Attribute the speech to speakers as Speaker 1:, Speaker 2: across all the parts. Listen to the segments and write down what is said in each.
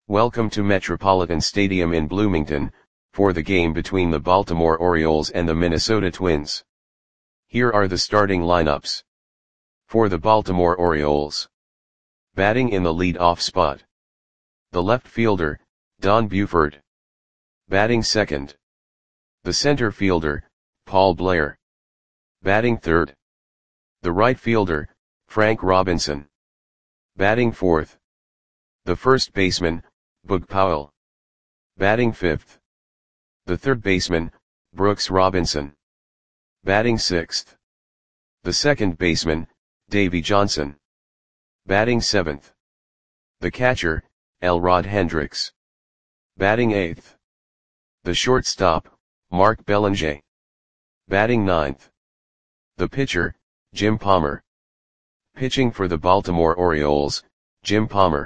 Speaker 1: Welcome to Metropolitan Stadium in Bloomington, for the game between the Baltimore Orioles and the Minnesota Twins. Here are the starting lineups. For the Baltimore Orioles. Batting in the lead-off spot. The left fielder, Don Buford. Batting second. The center fielder, Paul Blair. Batting third. The right fielder, Frank Robinson. Batting fourth. The first baseman, Boog Powell. Batting fifth. The third baseman, Brooks Robinson. Batting sixth. The second baseman, Davey Johnson. Batting seventh. The catcher, Elrod Hendricks. Batting eighth. The shortstop, Mark Belanger. Batting ninth. The pitcher, Jim Palmer. Pitching for the Baltimore Orioles, Jim Palmer.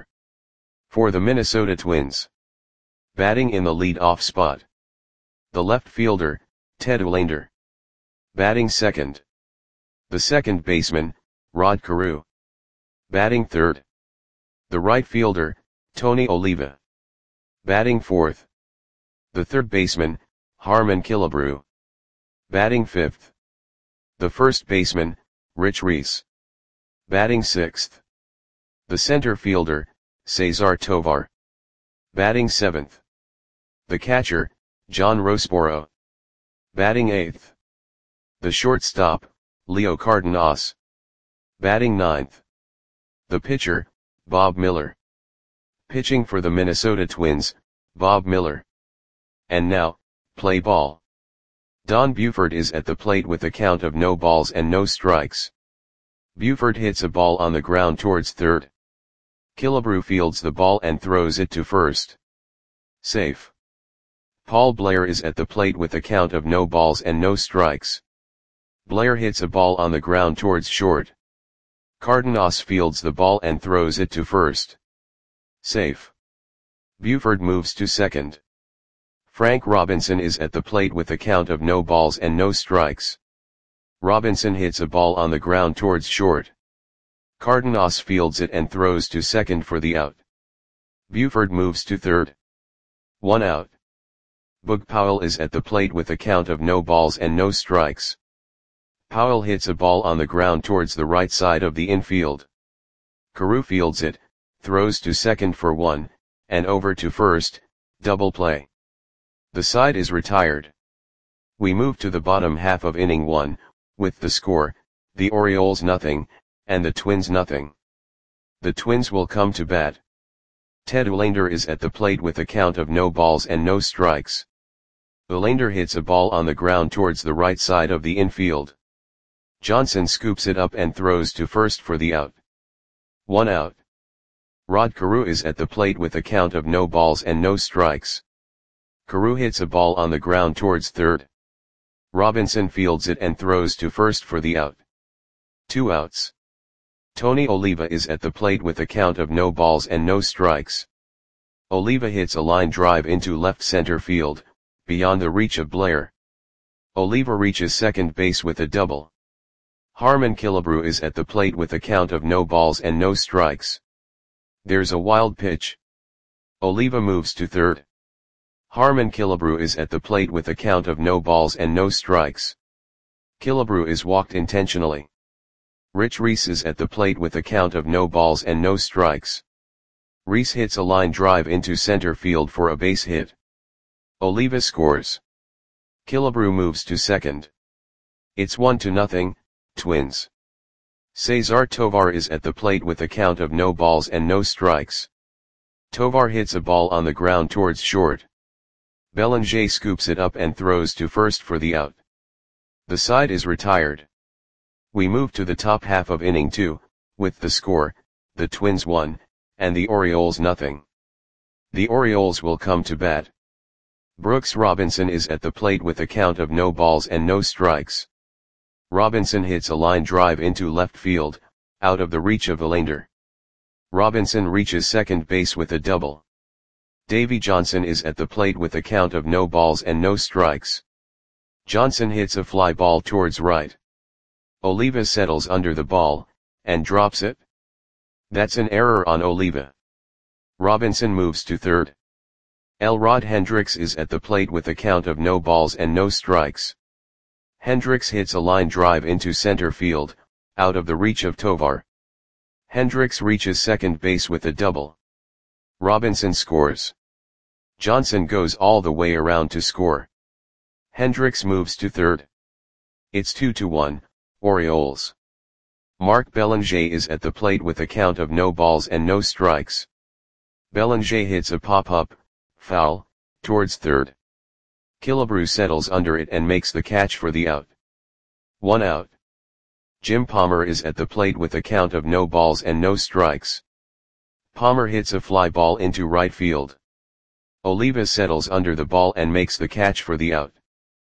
Speaker 1: For the Minnesota Twins. Batting in the lead-off spot. The left fielder, Ted Olander. Batting second. The second baseman, Rod Carew. Batting third. The right fielder, Tony Oliva. Batting fourth. The third baseman, Harmon Killebrew. Batting fifth. The first baseman, Rich Reese. Batting sixth. The center fielder, Cesar Tovar. Batting seventh. The catcher, John Roseboro. Batting eighth. The shortstop, Leo Cardenas. Batting ninth. The pitcher, Bob Miller. Pitching for the Minnesota Twins, Bob Miller. And now, play ball. Don Buford is at the plate with a count of no balls and no strikes. Buford hits a ball on the ground towards third. Killebrew fields the ball and throws it to first. Safe. Paul Blair is at the plate with a count of no balls and no strikes. Blair hits a ball on the ground towards short. Cardenas fields the ball and throws it to first. Safe. Buford moves to second. Frank Robinson is at the plate with a count of no balls and no strikes. Robinson hits a ball on the ground towards short. Cardenas fields it and throws to second for the out. Buford moves to third. 1 out. Boog Powell is at the plate with a count of no balls and no strikes. Powell hits a ball on the ground towards the right side of the infield. Carew fields it, throws to second for 1, and over to first, double play. The side is retired. We move to the bottom half of inning 1, with the score, the Orioles nothing, and the Twins nothing. The Twins will come to bat. Ted Olander is at the plate with a count of no balls and no strikes. Olander hits a ball on the ground towards the right side of the infield. Johnson scoops it up and throws to first for the out. 1 out. Rod Carew is at the plate with a count of no balls and no strikes. Carew hits a ball on the ground towards third. Robinson fields it and throws to first for the out. 2 outs. Tony Oliva is at the plate with a count of no balls and no strikes. Oliva hits a line drive into left center field, beyond the reach of Blair. Oliva reaches second base with a double. Harmon Killebrew is at the plate with a count of no balls and no strikes. There's a wild pitch. Oliva moves to third. Harmon Killebrew is at the plate with a count of no balls and no strikes. Killebrew is walked intentionally. Rich Reese is at the plate with a count of no balls and no strikes. Reese hits a line drive into center field for a base hit. Oliva scores. Killebrew moves to second. It's 1-0, Twins. Cesar Tovar is at the plate with a count of no balls and no strikes. Tovar hits a ball on the ground towards short. Belanger scoops it up and throws to first for the out. The side is retired. We move to the top half of inning 2, with the score, the Twins 1, and the Orioles nothing. The Orioles will come to bat. Brooks Robinson is at the plate with a count of no balls and no strikes. Robinson hits a line drive into left field, out of the reach of Olander. Robinson reaches second base with a double. Davey Johnson is at the plate with a count of no balls and no strikes. Johnson hits a fly ball towards right. Oliva settles under the ball, and drops it. That's an error on Oliva. Robinson moves to third. Elrod Hendricks is at the plate with a count of no balls and no strikes. Hendricks hits a line drive into center field, out of the reach of Tovar. Hendricks reaches second base with a double. Robinson scores. Johnson goes all the way around to score. Hendricks moves to third. It's 2-1, Orioles. Mark Belanger is at the plate with a count of no balls and no strikes. Belanger hits a pop-up, foul, towards third. Killebrew settles under it and makes the catch for the out. 1 out. Jim Palmer is at the plate with a count of no balls and no strikes. Palmer hits a fly ball into right field. Oliva settles under the ball and makes the catch for the out.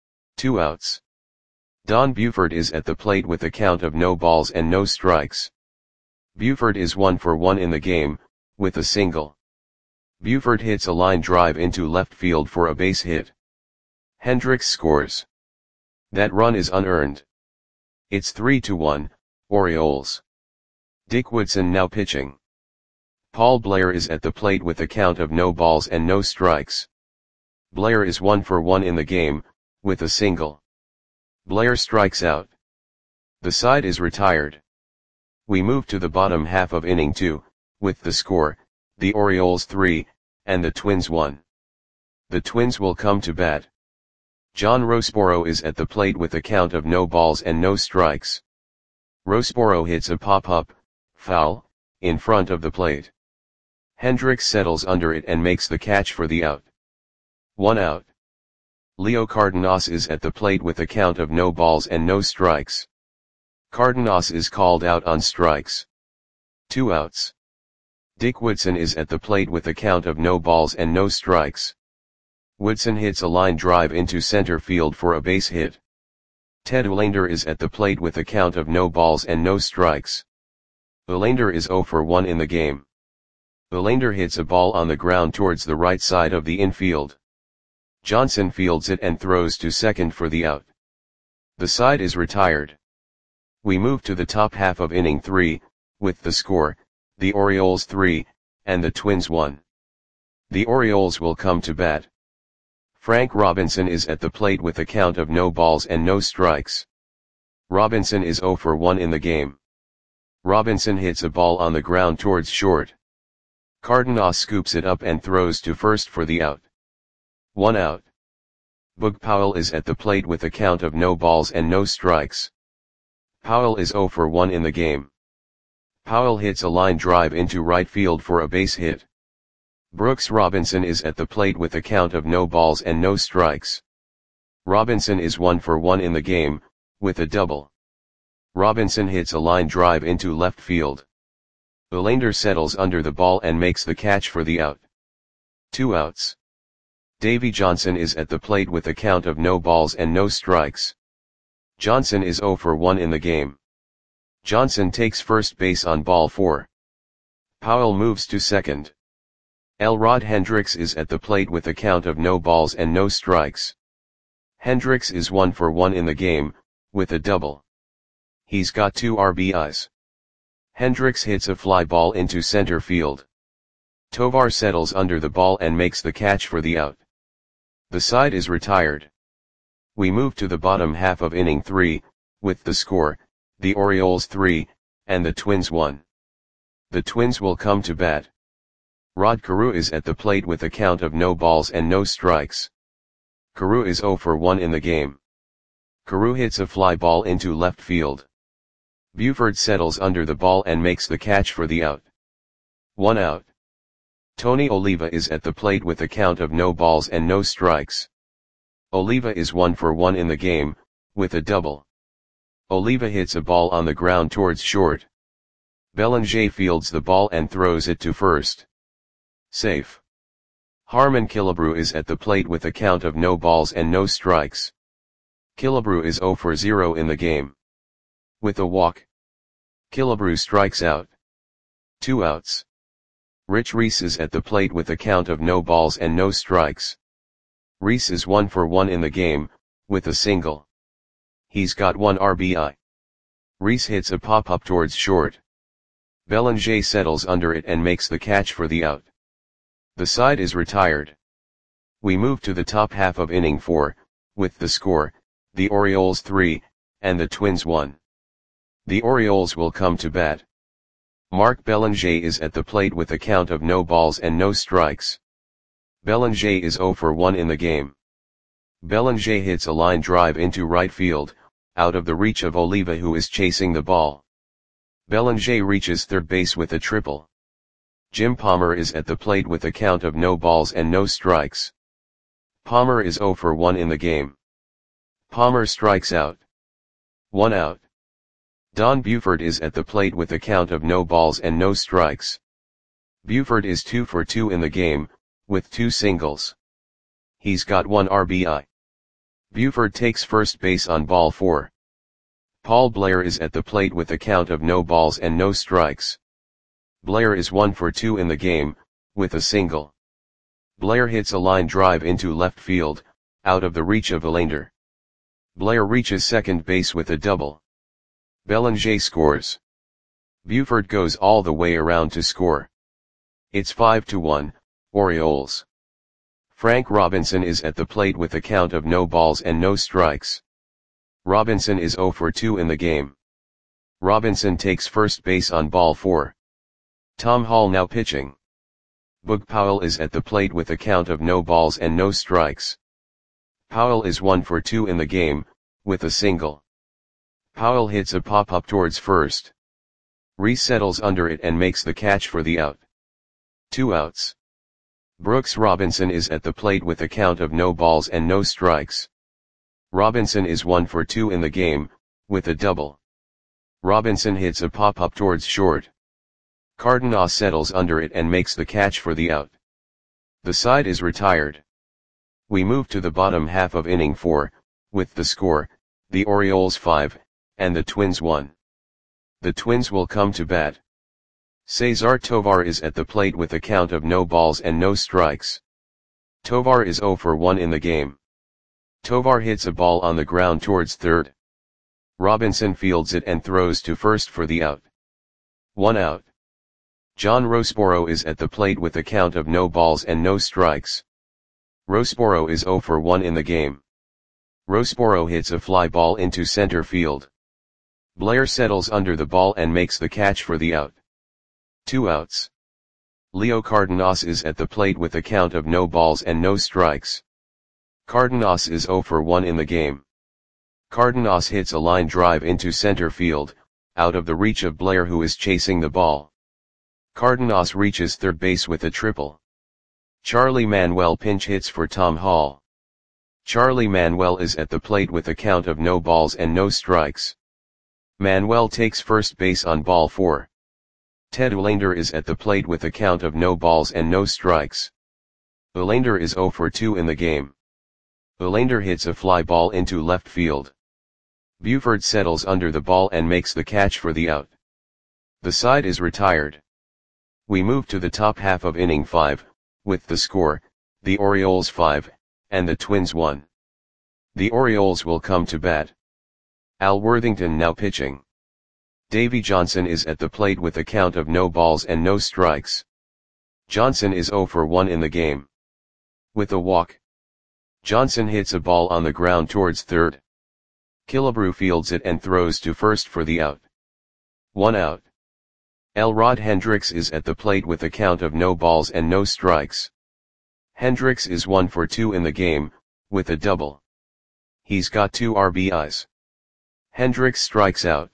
Speaker 1: 2 outs. Don Buford is at the plate with a count of no balls and no strikes. Buford is 1 for 1 in the game, with a single. Buford hits a line drive into left field for a base hit. Hendricks scores. That run is unearned. It's 3-1, Orioles. Dick Woodson now pitching. Paul Blair is at the plate with a count of no balls and no strikes. Blair is 1 for 1 in the game, with a single. Blair strikes out. The side is retired. We move to the bottom half of inning 2, with the score, the Orioles 3, and the Twins 1. The Twins will come to bat. John Roseboro is at the plate with a count of no balls and no strikes. Roseboro hits a pop-up, foul, in front of the plate. Hendricks settles under it and makes the catch for the out. 1 out. Leo Cardenas is at the plate with a count of no balls and no strikes. Cardenas is called out on strikes. 2 outs. Dick Woodson is at the plate with a count of no balls and no strikes. Woodson hits a line drive into center field for a base hit. Ted Olander is at the plate with a count of no balls and no strikes. Olander is 0 for 1 in the game. Olander hits a ball on the ground towards the right side of the infield. Johnson fields it and throws to second for the out. The side is retired. We move to the top half of inning 3, with the score, the Orioles 3, and the Twins 1. The Orioles will come to bat. Frank Robinson is at the plate with a count of no balls and no strikes. Robinson is 0 for 1 in the game. Robinson hits a ball on the ground towards short. Cardenas scoops it up and throws to first for the out. 1 out. Boog Powell is at the plate with a count of no balls and no strikes. Powell is 0 for 1 in the game. Powell hits a line drive into right field for a base hit. Brooks Robinson is at the plate with a count of no balls and no strikes. Robinson is 1 for 1 in the game, with a double. Robinson hits a line drive into left field. Olander settles under the ball and makes the catch for the out. 2 outs. Davy Johnson is at the plate with a count of no balls and no strikes. Johnson is 0 for 1 in the game. Johnson takes first base on ball 4. Powell moves to second. Elrod Hendricks is at the plate with a count of no balls and no strikes. Hendricks is 1 for 1 in the game, with a double. He's got 2 RBIs. Hendricks hits a fly ball into center field. Tovar settles under the ball and makes the catch for the out. The side is retired. We move to the bottom half of inning 3, with the score, the Orioles 3, and the Twins 1. The Twins will come to bat. Rod Carew is at the plate with a count of no balls and no strikes. Carew is 0 for 1 in the game. Carew hits a fly ball into left field. Buford settles under the ball and makes the catch for the out. 1 out. Tony Oliva is at the plate with a count of no balls and no strikes. Oliva is 1 for 1 in the game, with a double. Oliva hits a ball on the ground towards short. Belanger fields the ball and throws it to first. Safe. Harmon Killebrew is at the plate with a count of no balls and no strikes. Killebrew is 0 for 0 in the game. With a walk. Killebrew strikes out. 2 outs. Rich Reese is at the plate with a count of no balls and no strikes. Reese is 1 for 1 in the game, with a single. He's got 1 RBI. Reese hits a pop-up towards short. Belanger settles under it and makes the catch for the out. The side is retired. We move to the top half of inning 4, with the score, the Orioles 3, and the Twins 1. The Orioles will come to bat. Mark Belanger is at the plate with a count of no balls and no strikes. Belanger is 0 for 1 in the game. Belanger hits a line drive into right field, out of the reach of Oliva, who is chasing the ball. Belanger reaches third base with a triple. Jim Palmer is at the plate with a count of no balls and no strikes. Palmer is 0 for 1 in the game. Palmer strikes out. 1 out. Don Buford is at the plate with a count of no balls and no strikes. Buford is 2 for 2 in the game, with 2 singles. He's got 1 RBI. Buford takes first base on ball 4. Paul Blair is at the plate with a count of no balls and no strikes. Blair is 1 for 2 in the game, with a single. Blair hits a line drive into left field, out of the reach of Verlander. Blair reaches second base with a double. Belanger scores. Buford goes all the way around to score. It's 5-1, Orioles. Frank Robinson is at the plate with a count of no balls and no strikes. Robinson is 0 for 2 in the game. Robinson takes first base on ball 4. Tom Hall now pitching. Boog Powell is at the plate with a count of no balls and no strikes. Powell is 1 for 2 in the game, with a single. Powell hits a pop-up towards first. Reese settles under it and makes the catch for the out. 2 outs. Brooks Robinson is at the plate with a count of no balls and no strikes. Robinson is 1 for 2 in the game, with a double. Robinson hits a pop-up towards short. Cardenas settles under it and makes the catch for the out. The side is retired. We move to the bottom half of inning 4, with the score, the Orioles 5, and the Twins 1. The Twins will come to bat. Cesar Tovar is at the plate with a count of no balls and no strikes. Tovar is 0 for 1 in the game. Tovar hits a ball on the ground towards third. Robinson fields it and throws to first for the out. 1 out. John Rosboro is at the plate with a count of no balls and no strikes. Rosboro is 0 for 1 in the game. Rosboro hits a fly ball into center field. Blair settles under the ball and makes the catch for the out. 2 outs. Leo Cardenas is at the plate with a count of no balls and no strikes. Cardenas is 0 for 1 in the game. Cardenas hits a line drive into center field, out of the reach of Blair, who is chasing the ball. Cardenas reaches third base with a triple. Charlie Manuel pinch hits for Tom Hall. Charlie Manuel is at the plate with a count of no balls and no strikes. Manuel takes first base on ball 4. Ted Olander is at the plate with a count of no balls and no strikes. Olander is 0 for 2 in the game. Olander hits a fly ball into left field. Buford settles under the ball and makes the catch for the out. The side is retired. We move to the top half of inning 5, with the score, the Orioles 5, and the Twins 1. The Orioles will come to bat. Al Worthington now pitching. Davey Johnson is at the plate with a count of no balls and no strikes. Johnson is 0 for 1 in the game. With a walk. Johnson hits a ball on the ground towards third. Killebrew fields it and throws to first for the out. 1 out. Elrod Hendricks is at the plate with a count of no balls and no strikes. Hendricks is 1 for 2 in the game, with a double. He's got 2 RBIs. Hendricks strikes out.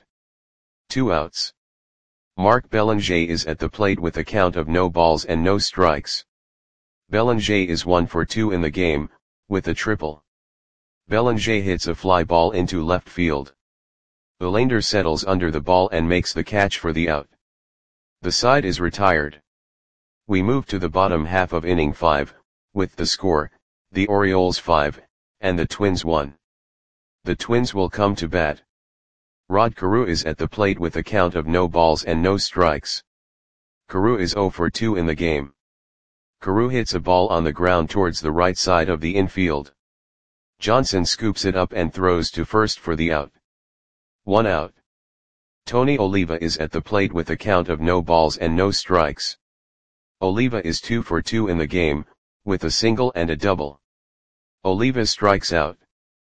Speaker 1: 2 outs. Mark Belanger is at the plate with a count of no balls and no strikes. Belanger is 1 for 2 in the game, with a triple. Belanger hits a fly ball into left field. Olander settles under the ball and makes the catch for the out. The side is retired. We move to the bottom half of inning 5, with the score, the Orioles 5, and the Twins 1. The Twins will come to bat. Rod Carew is at the plate with a count of no balls and no strikes. Carew is 0 for 2 in the game. Carew hits a ball on the ground towards the right side of the infield. Johnson scoops it up and throws to first for the out. 1 out. Tony Oliva is at the plate with a count of no balls and no strikes. Oliva is 2 for 2 in the game, with a single and a double. Oliva strikes out.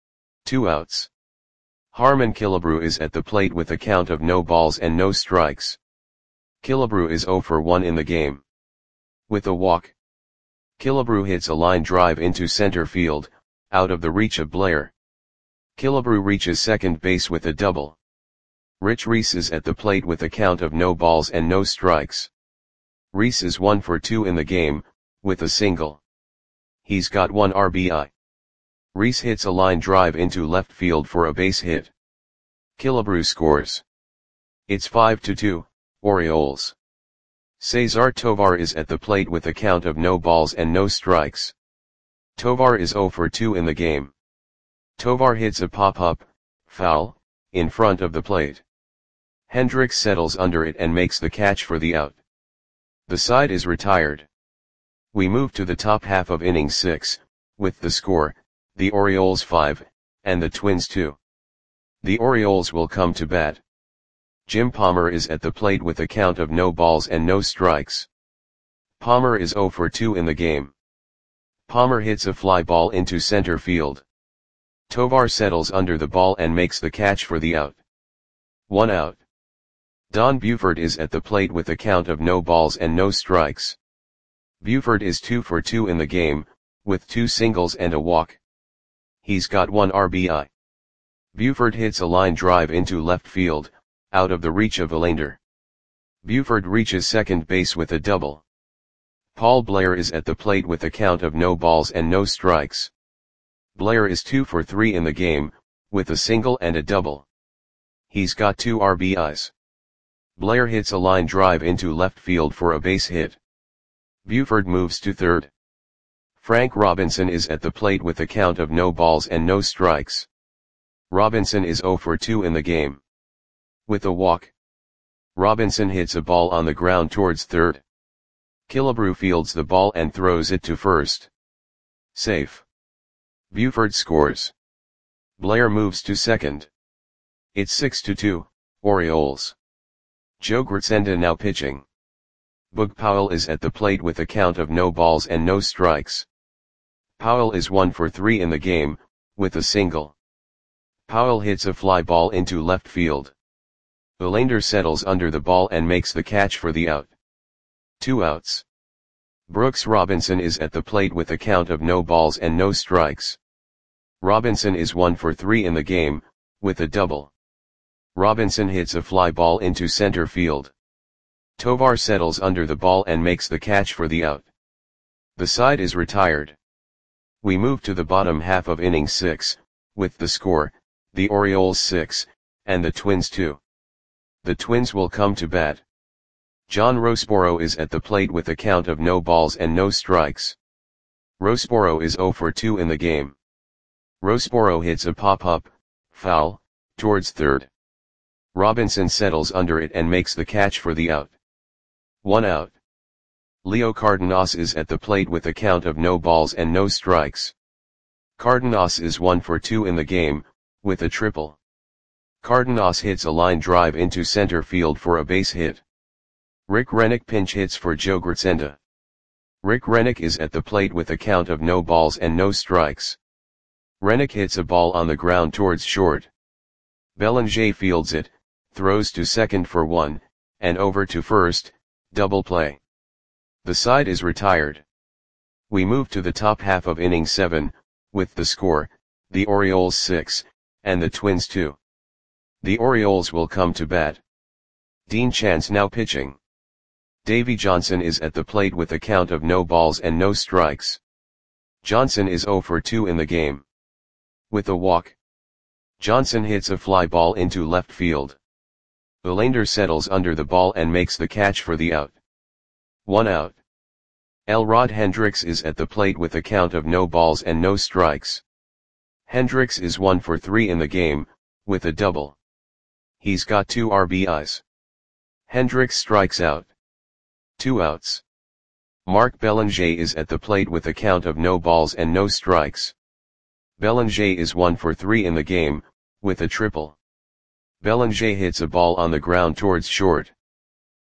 Speaker 1: 2 outs. Harman Killebrew is at the plate with a count of no balls and no strikes. Killebrew is 0 for 1 in the game. With a walk. Killebrew hits a line drive into center field, out of the reach of Blair. Killebrew reaches second base with a double. Rich Reese is at the plate with a count of no balls and no strikes. Reese is 1 for 2 in the game, with a single. He's got 1 RBI. Reese hits a line drive into left field for a base hit. Killebrew scores. It's 5-2, Orioles. Cesar Tovar is at the plate with a count of no balls and no strikes. Tovar is 0 for 2 in the game. Tovar hits a pop-up, foul, in front of the plate. Hendricks settles under it and makes the catch for the out. The side is retired. We move to the top half of inning 6, with the score, the Orioles 5, and the Twins 2. The Orioles will come to bat. Jim Palmer is at the plate with a count of no balls and no strikes. Palmer is 0 for 2 in the game. Palmer hits a fly ball into center field. Tovar settles under the ball and makes the catch for the out. 1 out. Don Buford is at the plate with a count of no balls and no strikes. Buford is 2 for 2 in the game, with 2 singles and a walk. He's got 1 RBI. Buford hits a line drive into left field, out of the reach of Verlander. Buford reaches second base with a double. Paul Blair is at the plate with a count of no balls and no strikes. Blair is 2 for 3 in the game, with a single and a double. He's got 2 RBIs. Blair hits a line drive into left field for a base hit. Buford moves to third. Frank Robinson is at the plate with a count of no balls and no strikes. Robinson is 0 for 2 in the game. With a walk. Robinson hits a ball on the ground towards third. Killebrew fields the ball and throws it to first. Safe. Buford scores. Blair moves to second. It's 6-2, Orioles. Joe Gritsenda now pitching. Boog Powell is at the plate with a count of no balls and no strikes. Powell is 1 for 3 in the game, with a single. Powell hits a fly ball into left field. Verlander settles under the ball and makes the catch for the out. 2 outs. Brooks Robinson is at the plate with a count of no balls and no strikes. Robinson is 1 for 3 in the game, with a double. Robinson hits a fly ball into center field. Tovar settles under the ball and makes the catch for the out. The side is retired. We move to the bottom half of inning 6, with the score, the Orioles 6, and the Twins 2. The Twins will come to bat. John Roseboro is at the plate with a count of no balls and no strikes. Roseboro is 0 for 2 in the game. Roseboro hits a pop-up, foul, towards third. Robinson settles under it and makes the catch for the out. 1 out. Leo Cardenas is at the plate with a count of no balls and no strikes. Cardenas is 1 for 2 in the game, with a triple. Cardenas hits a line drive into center field for a base hit. Rick Rennick pinch hits for Joe Gritsenda. Rick Rennick is at the plate with a count of no balls and no strikes. Rennick hits a ball on the ground towards short. Bellinger fields it, throws to second for 1, and over to first, double play. The side is retired. We move to the top half of inning 7, with the score, the Orioles 6, and the Twins 2. The Orioles will come to bat. Dean Chance now pitching. Davey Johnson is at the plate with a count of no balls and no strikes. Johnson is 0 for 2 in the game. With a walk. Johnson hits a fly ball into left field. Verlander settles under the ball and makes the catch for the out. 1 out. Elrod Hendricks is at the plate with a count of no balls and no strikes. Hendricks is 1 for 3 in the game, with a double. He's got 2 RBIs. Hendricks strikes out. 2 outs. Mark Bellinger is at the plate with a count of no balls and no strikes. Bellinger is 1 for 3 in the game, with a triple. Bellinger hits a ball on the ground towards short.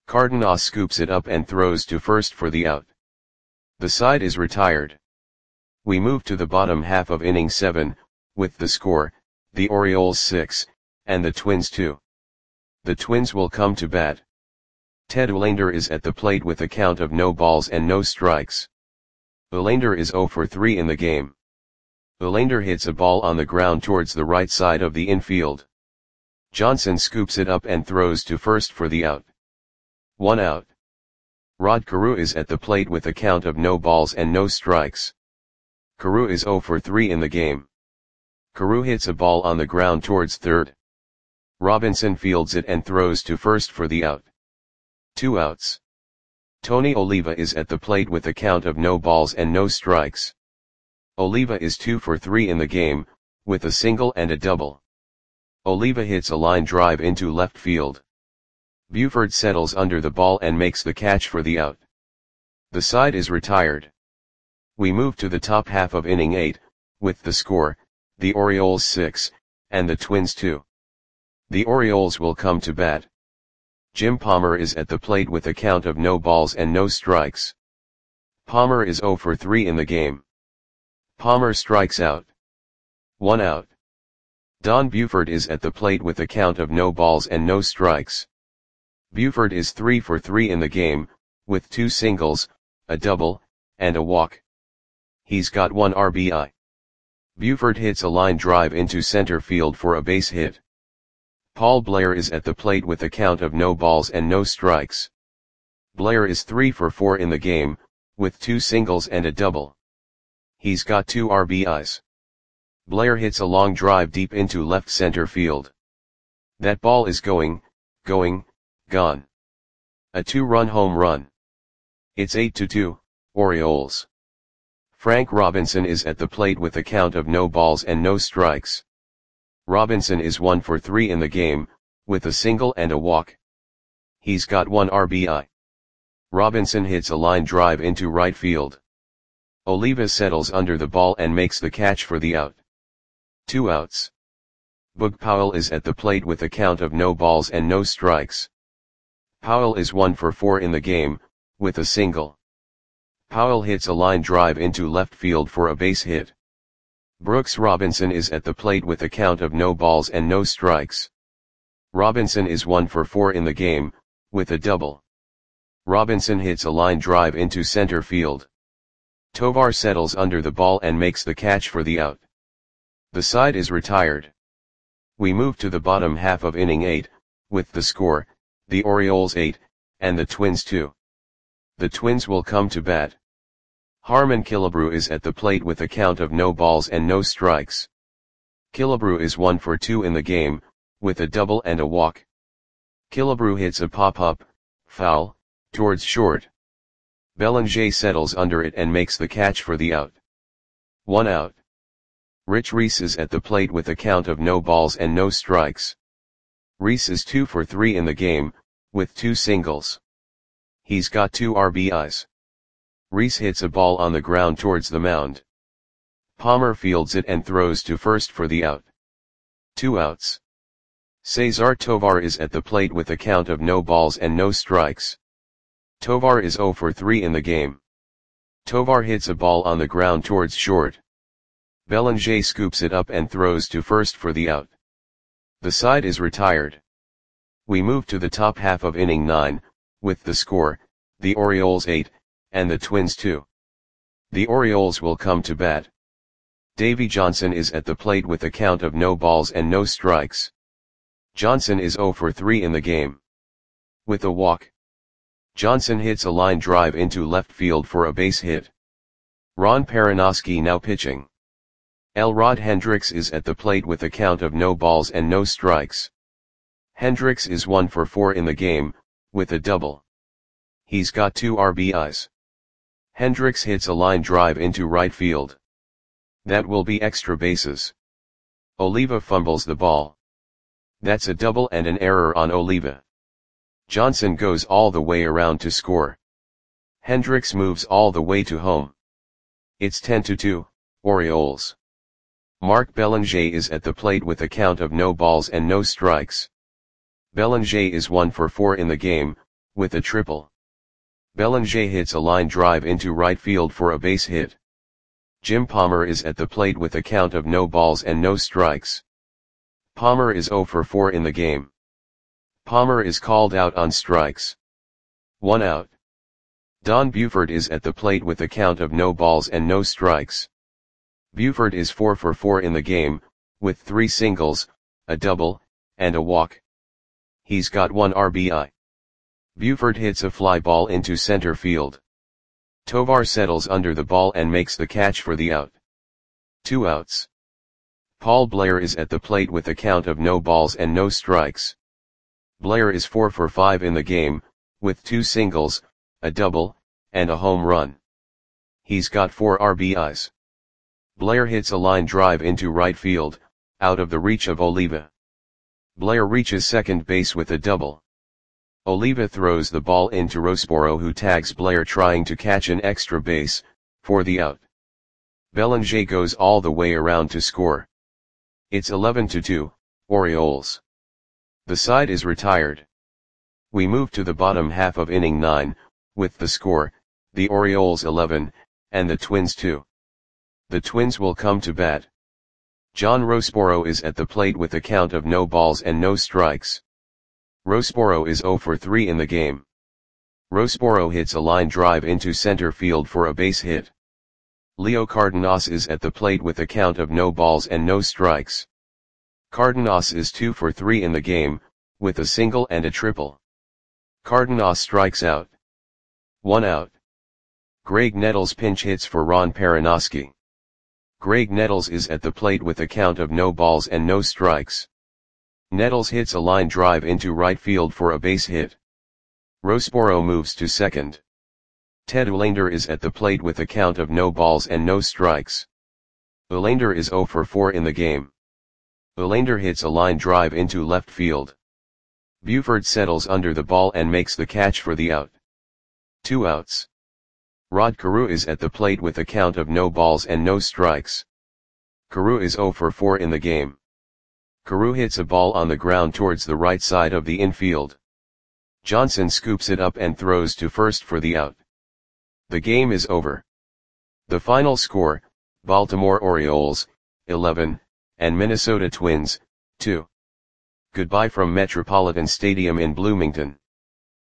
Speaker 1: Cardenas scoops it up and throws to first for the out. The side is retired. We move to the bottom half of inning 7, with the score, the Orioles 6, and the Twins 2. The Twins will come to bat. Ted Uhlaender is at the plate with a count of no balls and no strikes. Uhlaender is 0 for 3 in the game. Uhlaender hits a ball on the ground towards the right side of the infield. Johnson scoops it up and throws to first for the out. 1 out. Rod Carew is at the plate with a count of no balls and no strikes. Carew is 0 for 3 in the game. Carew hits a ball on the ground towards third. Robinson fields it and throws to first for the out. 2 outs. Tony Oliva is at the plate with a count of no balls and no strikes. Oliva is 2 for 3 in the game, with a single and a double. Oliva hits a line drive into left field. Buford settles under the ball and makes the catch for the out. The side is retired. We move to the top half of inning 8, with the score, the Orioles 6, and the Twins 2. The Orioles will come to bat. Jim Palmer is at the plate with a count of no balls and no strikes. Palmer is 0 for 3 in the game. Palmer strikes out. 1 out. Don Buford is at the plate with a count of no balls and no strikes. Buford is 3 for 3 in the game, with 2 singles, a double, and a walk. He's got 1 RBI. Buford hits a line drive into center field for a base hit. Paul Blair is at the plate with a count of no balls and no strikes. Blair is 3 for 4 in the game, with 2 singles and a double. He's got 2 RBIs. Blair hits a long drive deep into left center field. That ball is gone. A 2-run home run. It's 8-2, Orioles. Frank Robinson is at the plate with a count of no balls and no strikes. Robinson is 1 for 3 in the game, with a single and a walk. He's got 1 RBI. Robinson hits a line drive into right field. Oliva settles under the ball and makes the catch for the out. 2 outs. Boog Powell is at the plate with a count of no balls and no strikes. Powell is 1 for 4 in the game, with a single. Powell hits a line drive into left field for a base hit. Brooks Robinson is at the plate with a count of no balls and no strikes. Robinson is 1 for 4 in the game, with a double. Robinson hits a line drive into center field. Tovar settles under the ball and makes the catch for the out. The side is retired. We move to the bottom half of inning 8, with the score, the Orioles 8, and the Twins 2. The Twins will come to bat. Harmon Killebrew is at the plate with a count of no balls and no strikes. Killebrew is 1 for 2 in the game, with a double and a walk. Killebrew hits a pop-up, foul, towards short. Bellinger settles under it and makes the catch for the out. 1 out. Rich Reese is at the plate with a count of no balls and no strikes. Reese is 2 for 3 in the game, with 2 singles. He's got 2 RBIs. Reese hits a ball on the ground towards the mound. Palmer fields it and throws to first for the out. 2 outs. Cesar Tovar is at the plate with a count of no balls and no strikes. Tovar is 0 for 3 in the game. Tovar hits a ball on the ground towards short. Bellinger scoops it up and throws to first for the out. The side is retired. We move to the top half of inning 9, with the score, the Orioles 8, and the Twins 2. The Orioles will come to bat. Davey Johnson is at the plate with a count of no balls and no strikes. Johnson is 0 for 3 in the game. With a walk. Johnson hits a line drive into left field for a base hit. Ron Perranoski now pitching. Elrod Hendricks is at the plate with a count of no balls and no strikes. Hendricks is 1 for 4 in the game, with a double. He's got 2 RBIs. Hendricks hits a line drive into right field. That will be extra bases. Oliva fumbles the ball. That's a double and an error on Oliva. Johnson goes all the way around to score. Hendricks moves all the way to home. It's 10-2, Orioles. Mark Bellinger is at the plate with a count of no balls and no strikes. Bellinger is 1 for 4 in the game, with a triple. Bellinger hits a line drive into right field for a base hit. Jim Palmer is at the plate with a count of no balls and no strikes. Palmer is 0 for 4 in the game. Palmer is called out on strikes. 1 out. Don Buford is at the plate with a count of no balls and no strikes. Buford is 4 for 4 in the game, with 3 singles, a double, and a walk. He's got 1 RBI. Buford hits a fly ball into center field. Tovar settles under the ball and makes the catch for the out. 2 outs. Paul Blair is at the plate with a count of no balls and no strikes. Blair is 4 for 5 in the game, with 2 singles, a double, and a home run. He's got 4 RBIs. Blair hits a line drive into right field, out of the reach of Oliva. Blair reaches second base with a double. Oliva throws the ball into Roseboro, who tags Blair trying to catch an extra base, for the out. Bellinger goes all the way around to score. It's 11-2, Orioles. The side is retired. We move to the bottom half of inning 9, with the score, the Orioles 11, and the Twins 2. The Twins will come to bat. John Roseboro is at the plate with a count of no balls and no strikes. Roseboro is 0 for 3 in the game. Roseboro hits a line drive into center field for a base hit. Leo Cardenas is at the plate with a count of no balls and no strikes. Cardenas is 2 for 3 in the game, with a single and a triple. Cardenas strikes out. 1 out. Greg Nettles pinch hits for Ron Perranoski. Greg Nettles is at the plate with a count of no balls and no strikes. Nettles hits a line drive into right field for a base hit. Roseboro moves to second. Ted Uhlaender is at the plate with a count of no balls and no strikes. Uhlaender is 0 for 4 in the game. Uhlaender hits a line drive into left field. Buford settles under the ball and makes the catch for the out. 2 outs. Rod Carew is at the plate with a count of no balls and no strikes. Carew is 0 for 4 in the game. Carew hits a ball on the ground towards the right side of the infield. Johnson scoops it up and throws to first for the out. The game is over. The final score, Baltimore Orioles, 11, and Minnesota Twins, 2. Goodbye from Metropolitan Stadium in Bloomington.